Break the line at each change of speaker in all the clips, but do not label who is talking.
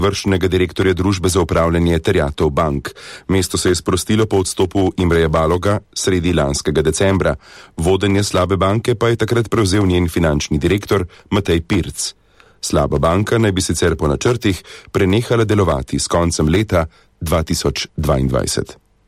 vršnega direktorja družbe za upravljanje terjatev bank. Mesto se je sprostilo po odstopu Imreja Baloga sredi lanskega decembra. Vodenje slabe banke pa je takrat prevzel njen finančni direktor Matej Pirc. Slaba banka naj bi sicer po načrtih prenehala delovati s koncem leta 2022.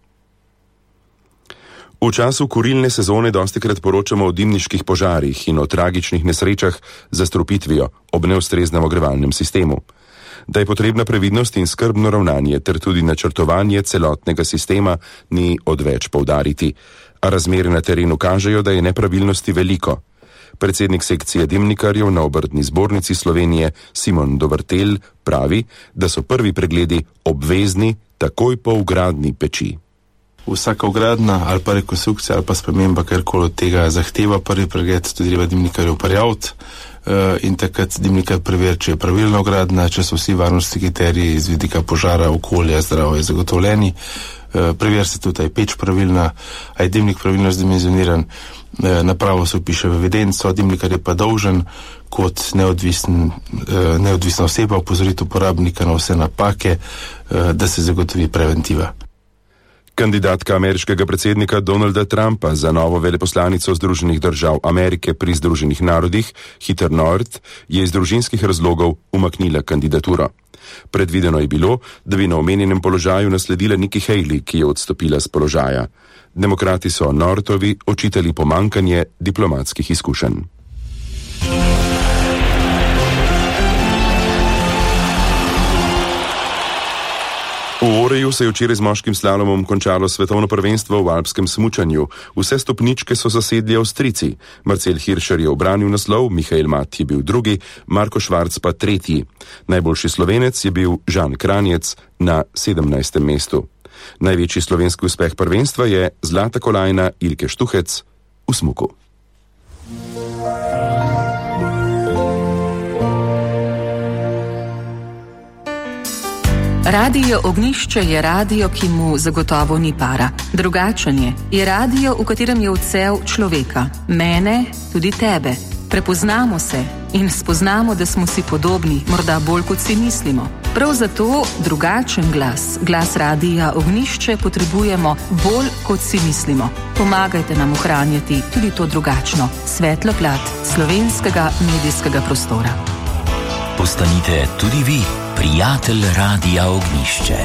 V času kurilne sezone dostikrat poročamo o dimniških požarih in o tragičnih nesrečah z zastrupitvijo ob neustreznem ogrevalnem sistemu. Da je potrebna previdnost in skrbno ravnanje ter tudi načrtovanje celotnega sistema ni odveč poudariti, a razmere na terenu kažejo, da je nepravilnosti veliko. Predsednik sekcije dimnikarjev na Obrtni zbornici Slovenije Simon Dovrtel pravi, da so prvi pregledi obvezni takoj po vgradni peči.
Vsaka vgradna ali pa rekonstrukcija ali pa sprememba karkoli od tega zahteva prvi pregled, tudi treba dimnikarjev prijaviti in takrat dimnikar preveri, če je pravilna vgradna, če so vsi varnostni kriteriji iz vidika požara, okolja, zdravja zagotovljeni. Preveri se tudi, je peč pravilna, je dimnik pravilno zdimenzioniran, napravo se vpiše v evidenco, dimnikar je pa dolžen kot neodvisna oseba opozoriti uporabnika na vse napake, da se zagotovi preventiva.
Kandidatka ameriškega predsednika Donalda Trumpa za novo veleposlanico Združenih držav Amerike pri Združenih narodih, Heather Nauert, je iz družinskih razlogov umaknila kandidaturo. Predvideno je bilo, da bi na omenjenem položaju nasledila Nikki Haley, ki je odstopila z položaja. Demokrati so Nauertovi očitali pomanjkanje diplomatskih izkušenj. V Oreju se je včeraj z moškim slalomom končalo svetovno prvenstvo v alpskem smučanju. Vse stopničke so zasedli Avstrijci. Marcel Hirscher je ubranil naslov, Mihael Mat je bil drugi, Marko Švarc pa tretji. Najboljši Slovenec je bil Žan Kranjec na 17. mestu. Največji slovenski uspeh prvenstva je zlata kolajna Ilke Štuhec v smuku.
Radio Ognjišče je radio, ki mu zagotovo ni para. Drugačen je radio, v katerem je odsev človeka. Mene, tudi tebe. Prepoznamo se in spoznamo, da smo si podobni, morda bolj kot si mislimo. Prav zato drugačen glas, glas Radia Ognjišče potrebujemo bolj kot si mislimo. Pomagajte nam ohranjati tudi to drugačno, svetlo plat slovenskega medijskega prostora.
Postanite tudi vi prijatelj Radia Ognjišče.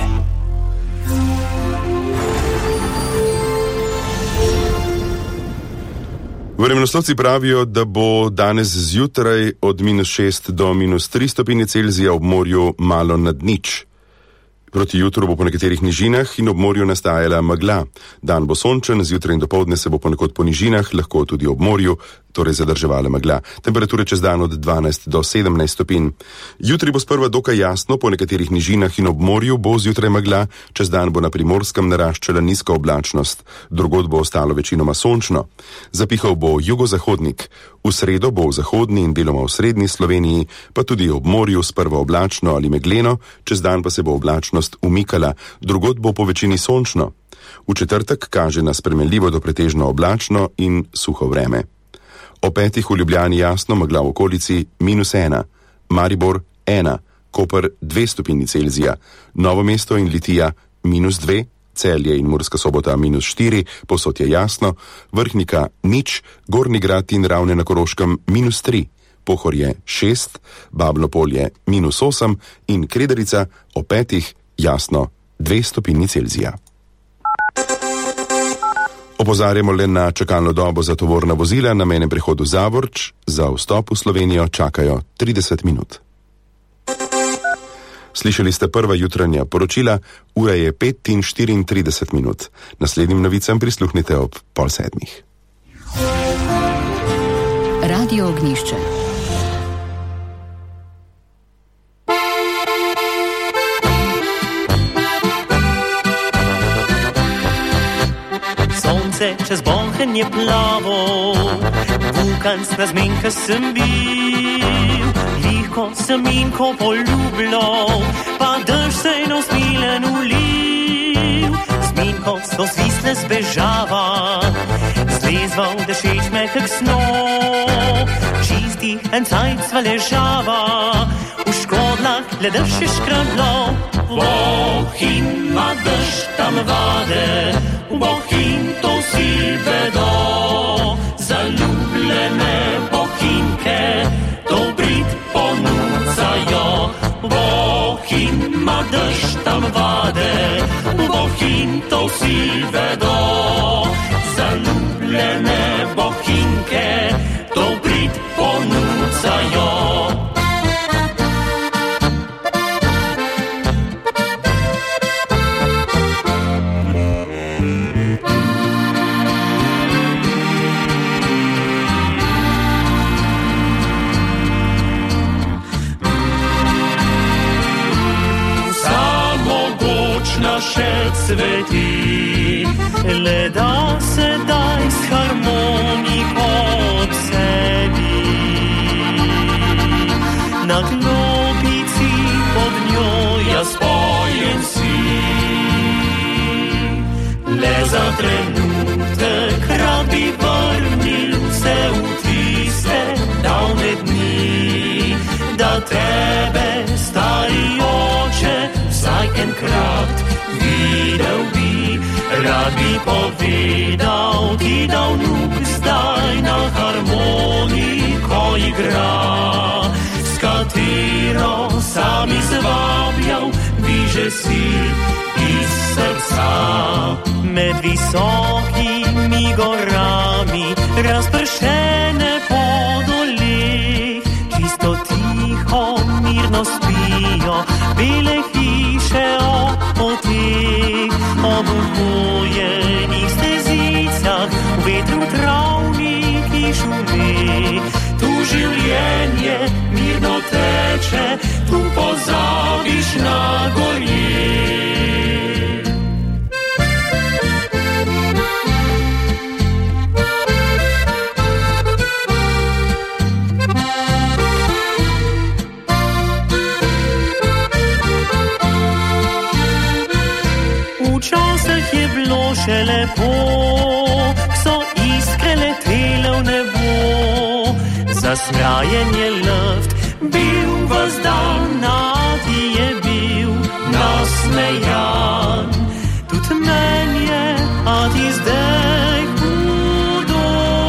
Vremenoslovci pravijo, da bo danes zjutraj od -6 do -3 stopinje Celzija, ob morju malo nad nič. Proti jutru bo po nekaterih nižinah in ob morju nastajala megla. Dan bo sončen, zjutraj in dopoldne se bo ponekod po nižinah, lahko tudi ob morju, torej zadrževala megla. Temperature čez dan od 12 do 17 stopinj. Jutri bo sprva dokaj jasno, po nekaterih nižinah in ob morju bo zjutraj megla, čez dan bo na Primorskem naraščala nizka oblačnost, drugod bo ostalo večinoma sončno. Zapihal bo jugozahodnik. V sredo bo v zahodni in deloma v srednji Sloveniji, pa tudi ob morju sprva oblačno ali megleno, čez dan pa se bo oblačnost umikala, drugod bo po večini sončno. V četrtek kaže na spremenljivo do pretežno oblačno in suho vreme. O 5 v Ljubljani jasno, megla v okolici -1, Maribor 1, Koper 2 stopinji Celzija, Novo mesto in Litija -2, Celje in Murska Sobota -4, povsod je jasno, Vrhnika 0, Gornji Grad in Ravne na Koroškem -3, Pohorje 6, Babno Polje -8 in Kredarica o 5 jasno 2 stopinji Celzija. Opozarjamo le na čakalno dobo za tovorna vozila na mejnem prehodu Zavorč. Za vstop v Slovenijo čakajo 30 minut. Slišali ste prva jutranja poročila, ura je 5:34 minut. Naslednjim novicam prisluhnite ob 6:30.
Radio Ognjišče.
Čez Bonhen je plavo, vulkanska zmenka sem bil, lihko sem inko poljubljal, pa dež se je nosmilen ulil. Zmenko so zvisle zbežava, zlezval dešeč me kak sno, čisti en cajt sva ležava, v školu podlah gledaš še škrablo. Bohinj ma dešč tam vade, Bohinj to vsi vedo. Zaljubljene bohinjke dobrit ponucajo. Bohinj ma dešč tam vade, Bohinj to vsi vedo. Zaljubljene bohinjke dobrit ponucajo. Še cveti, le da se daj s harmoniko ob sebi. Na klopici pod njo jaz pojem si. Le za trenutek rad bi vrnil se v tiste davne dni, da tebe, stari oče, vsaj enkrat videl bi, rad bi povedal ti, da vnuk zdaj na harmoniko igra, s katero sam izvabljal viže si iz srca. Med visokimi gorami, razpršene po doleh, čisto tiho, mirno spijo bele hiše ob poteh, ob obojenih stezicah, v vetru travniki šume. Tu življenje mirno teče, tu pozabiš na gorje. Včasih je bilo še lepo, so iskre letele v nebo. Zasmrajen je luft, bil vas dan, ti je bil nasmejan. Tudi men je, a ti zdaj hudo,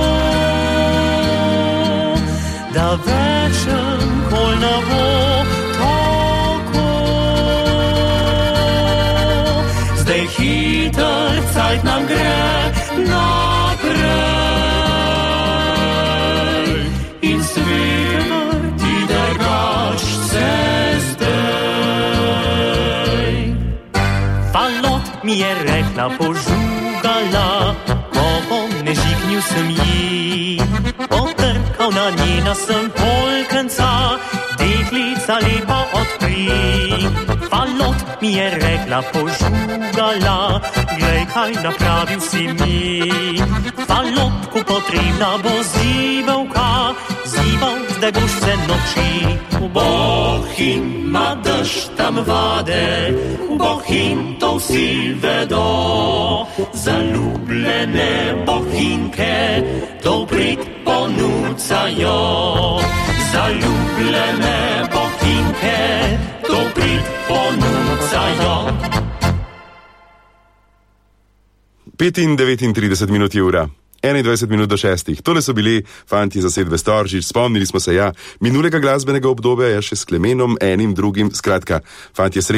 da večen kol ne bo. Hiter cajt nam gre naprej in svet vrti drugač se zdaj. Falot mi je rekla, požugala, ko bom ne žiknil sem ji. Potrkal na njena sem polkenca, deklica lepa odkri. Falot mi je rekla, požugala, glej, kaj napravil si mi. Falotku potrebna bo zibavka, zibav, zdaj boš vse noči. Bohinj ma dešč tam vade, Bohinj to vsi vedo. Zaljubljene bohinjke dobrit ponucajo. Zaljubljene bohinjke dobrit ponucajo.
35 minut je ura. 21 minut do 6. Tole so bili fanti zasedbe Storžič. Spomnili smo se minulega glasbenega obdobja, še s Klemenom, enim, drugim. Skratka, fantje, srečno.